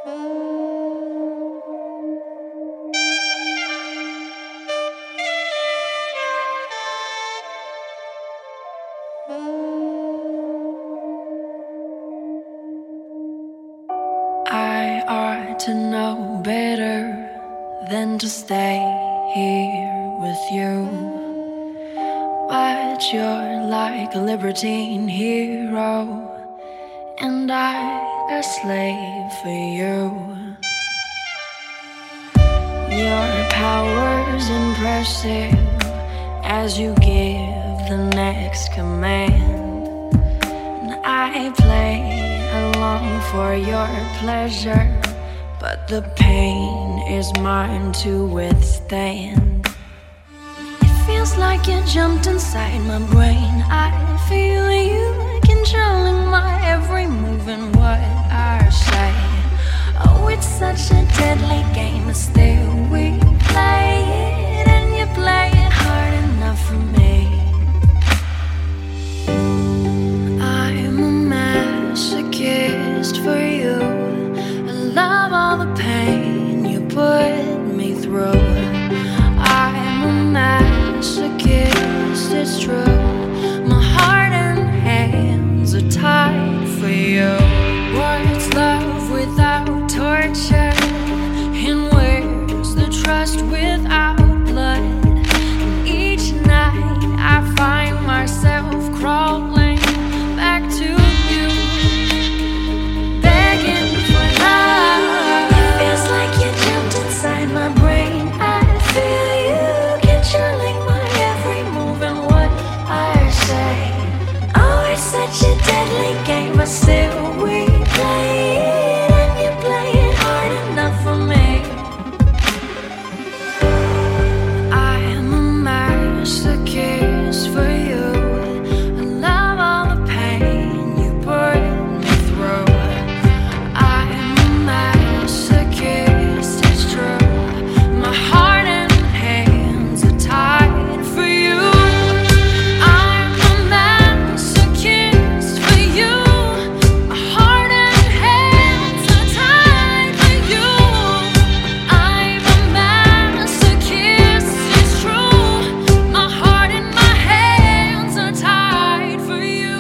I ought to know better than to stay here with you, but you're like a libertine hero, and I a slave for you. Your power's impressive as you give the next command, and I play along for your pleasure, but the pain is mine to withstand. It feels like you jumped inside my brain. I feel you controlling my every move and what I say. Oh, it's such a deadly game, but still we play it, and you play it hard enough for me. I'm a masochist for you. I love all the pain you put me through. I'm a masochist, it's true. My heart and hands are tied for you. What's love without torture? And where's the trust without blood? And each night I find myself crawling back to you, begging for love. It feels like you jumped inside my brain. I feel you controlling my every move and what I say. Oh, it's such a deadly game, but still we play it, and you play it hard enough for me. I am a masochist for you. I love all the pain you put me through. I am a masochist, it's true. My heart and hands are tied for you. I'm a masochist for you. My heart and hands are tied for you. I'm a masochist, it's true. My heart and my hands are tied for you.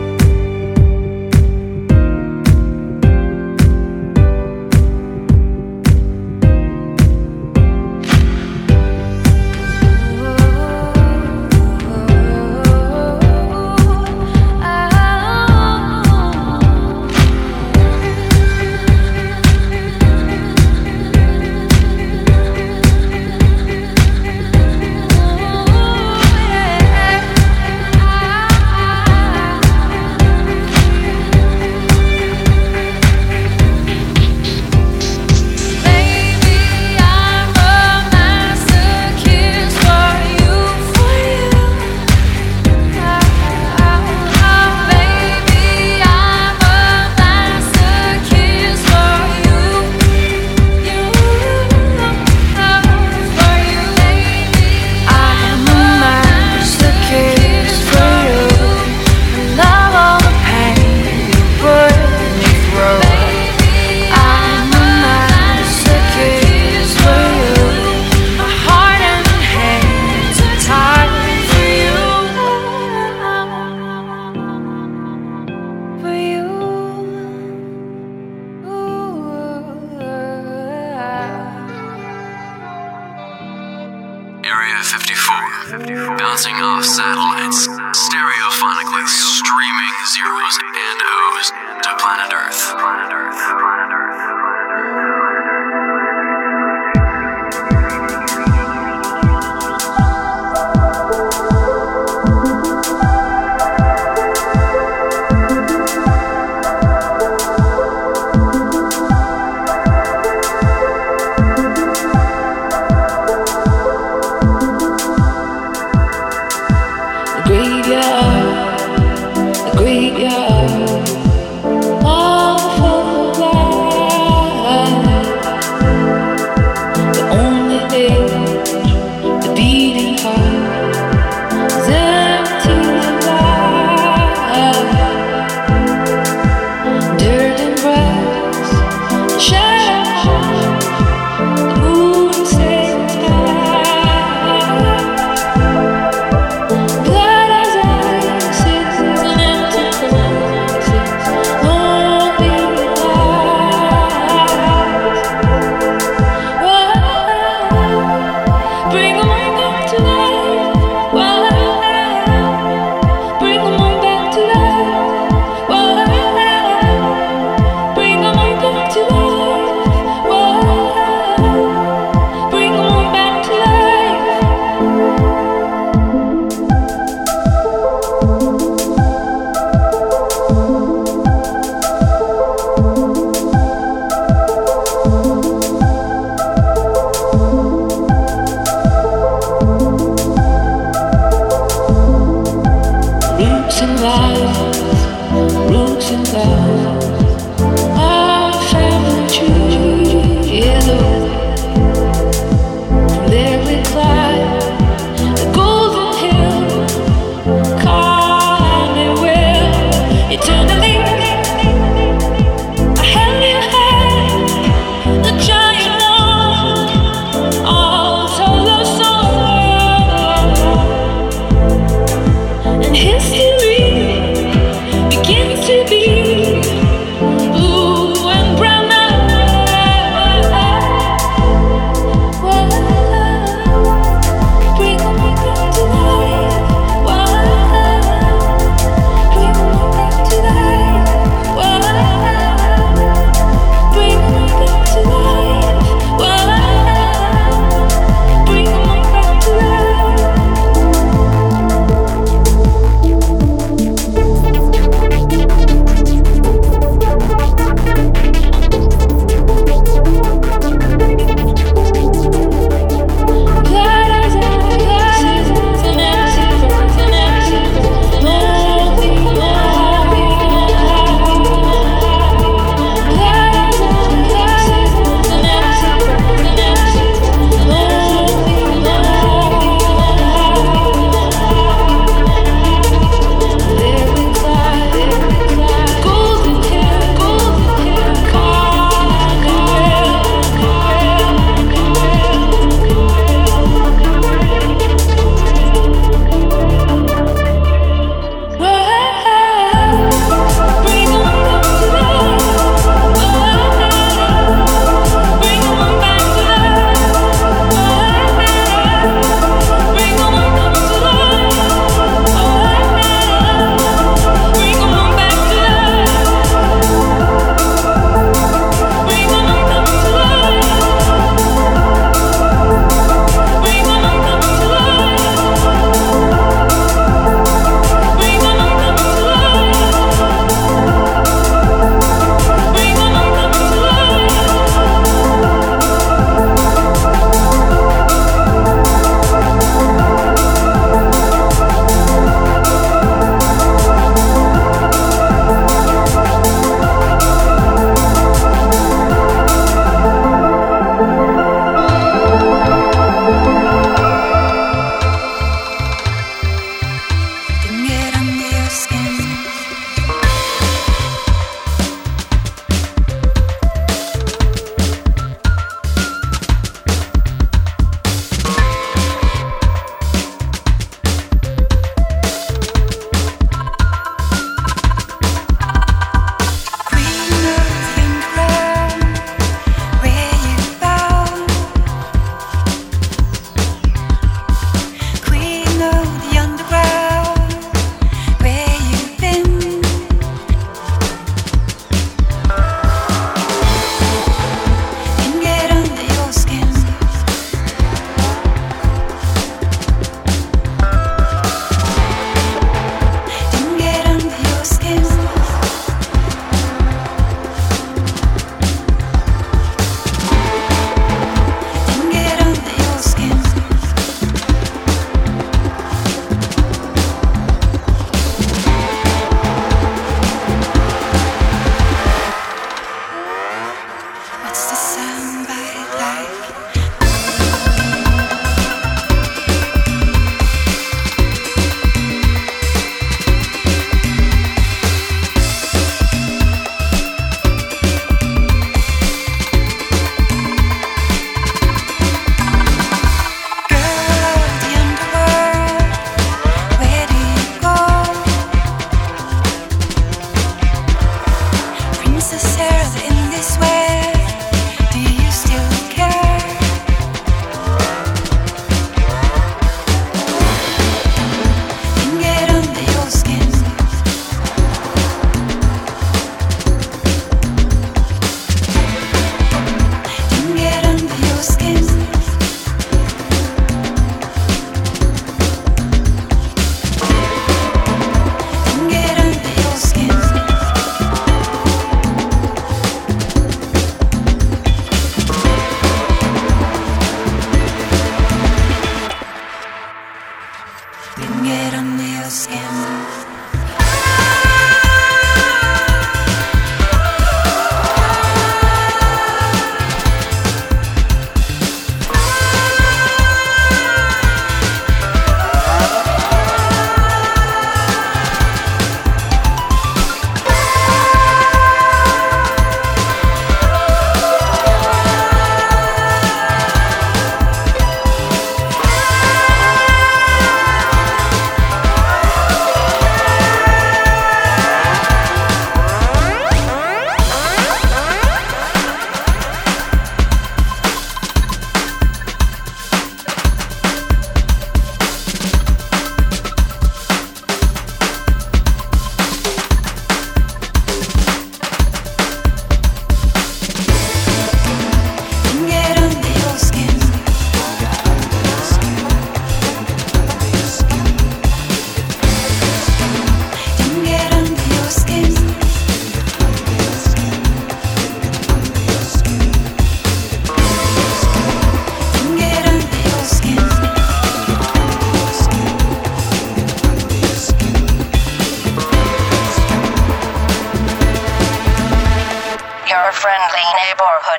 Baby, I'm a masochist for you, for you. Baby, I'm a masochist for you, you, for you. I'm a masochist for you. I love all the pain you put me through. I'm a masochist for you. My heart and hands are tied for you. For you. Area 54, bouncing off satellites, stereophonically streaming zeros and O's to planet Earth. Planet Earth. Planet Earth. The graveyard, all full of light. The only age, the beating heart is empty light. Dirt and grass, shadows.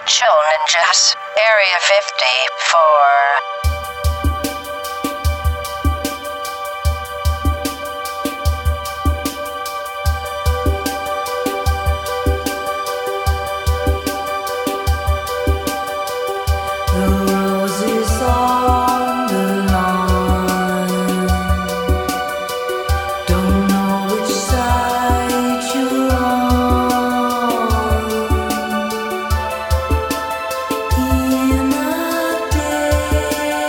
Chill Ninjas, Area 54. In a day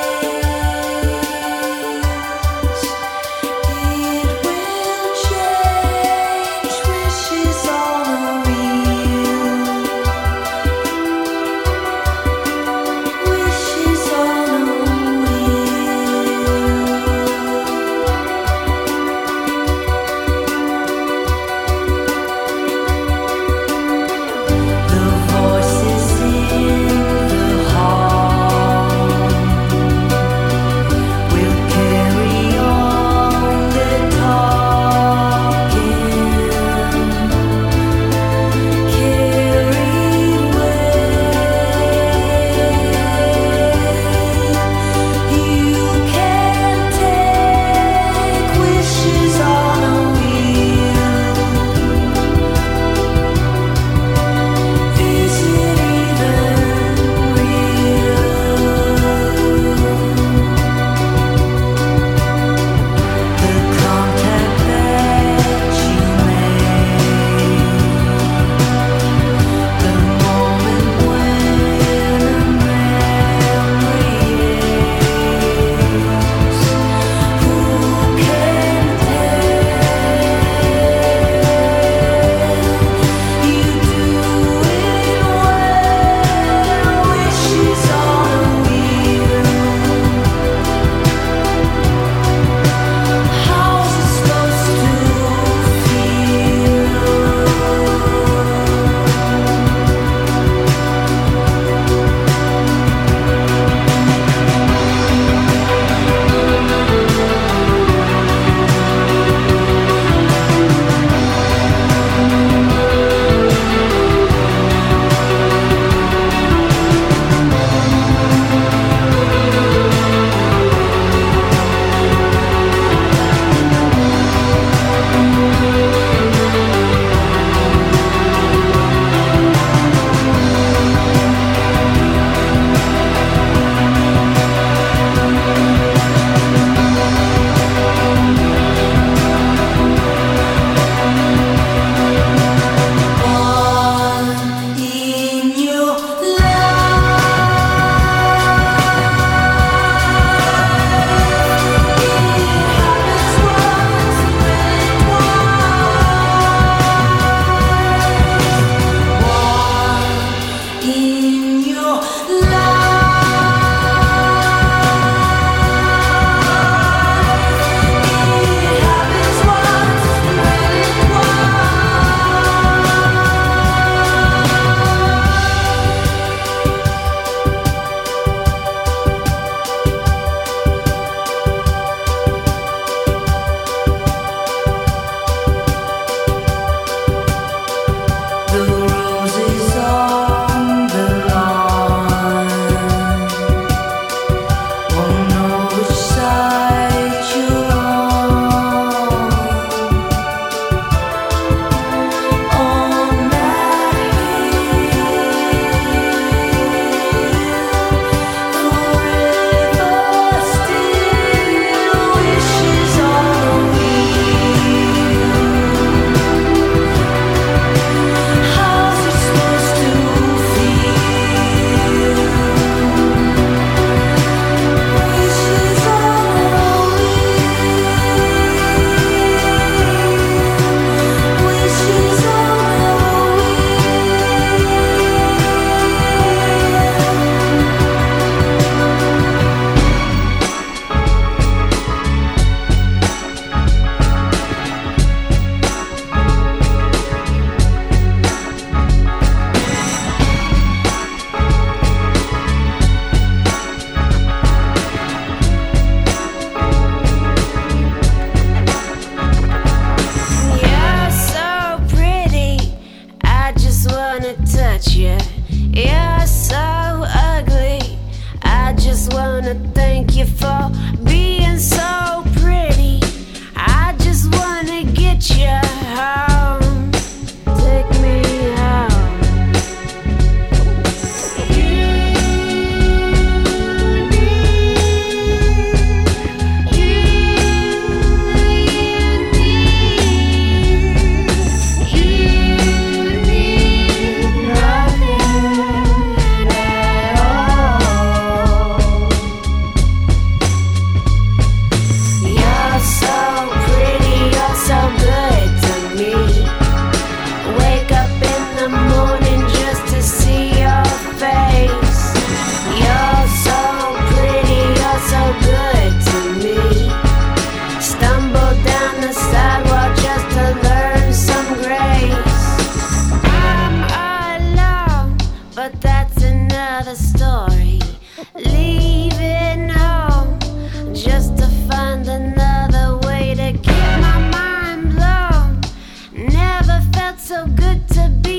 never felt so good to be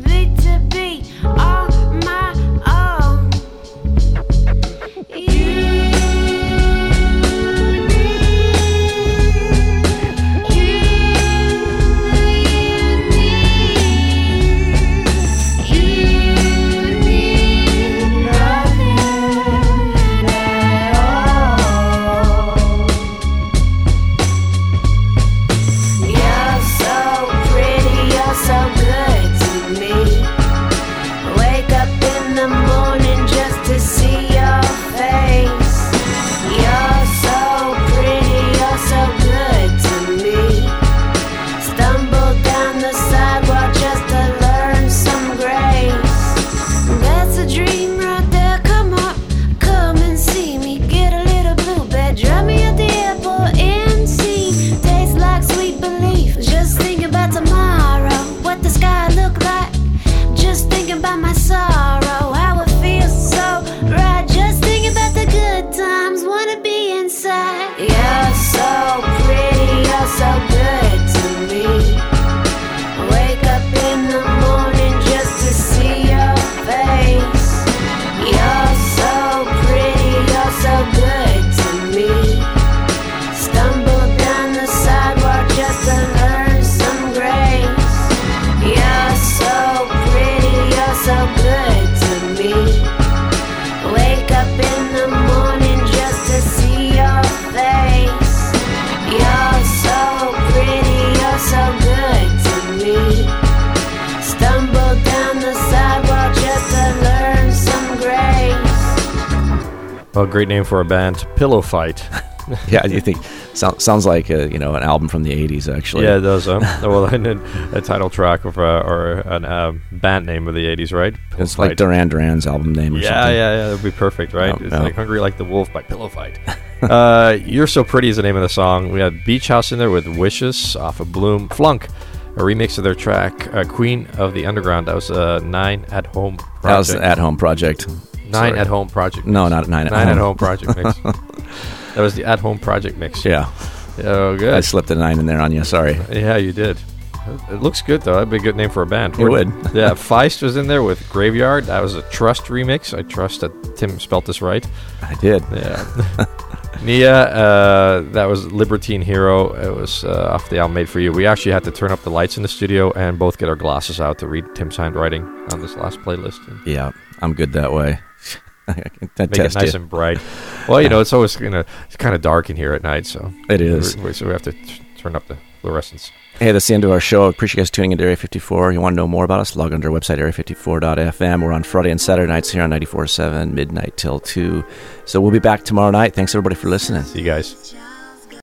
on my own. Well, great name for a band, Pillow Fight. Yeah, you think sounds like an album from the 80s, actually. Yeah, it does. Well, a title track of or a band name of the 80s, right? Pillow It's Fight. like Duran Duran's album name or something. Yeah, that'd be perfect, right? No, It's no. like Hungry Like the Wolf by Pillow Fight. You're So Pretty is the name of the song. We had Beach House in there with Wishes off of Bloom. Flunk, a remix of their track, Queen of the Underground. That was a 9 at Home project. That was the At Home project. 9 at Home project. No, mix. not 9 at 9 Home. at Home project mix. That was the At Home project mix. Yeah. Oh, good. I slipped a 9 in there on you, sorry. Yeah, you did. It looks good, though. That'd be a good name for a band. It would. Yeah, Feist was in there with Graveyard. That was a Trust remix. I trust that Tim spelt this right. I did. Yeah. Nia, that was Libertine Hero. It was off the album Made For You. We actually had to turn up the lights in the studio and both get our glasses out to read Tim's handwriting on this last playlist. And Yeah, I'm good that way. I can make it test nice you. and bright. Well, it's always it's kind of dark in here at night, so It is. So we have to turn up the fluorescence. Hey, that's the end of our show. Appreciate you guys tuning into Area 54. You want to know more about us? Log on to our website, area54.fm. We're on Friday and Saturday nights here on 94.7, midnight till 2. So we'll be back tomorrow night. Thanks, everybody, for listening. See you guys.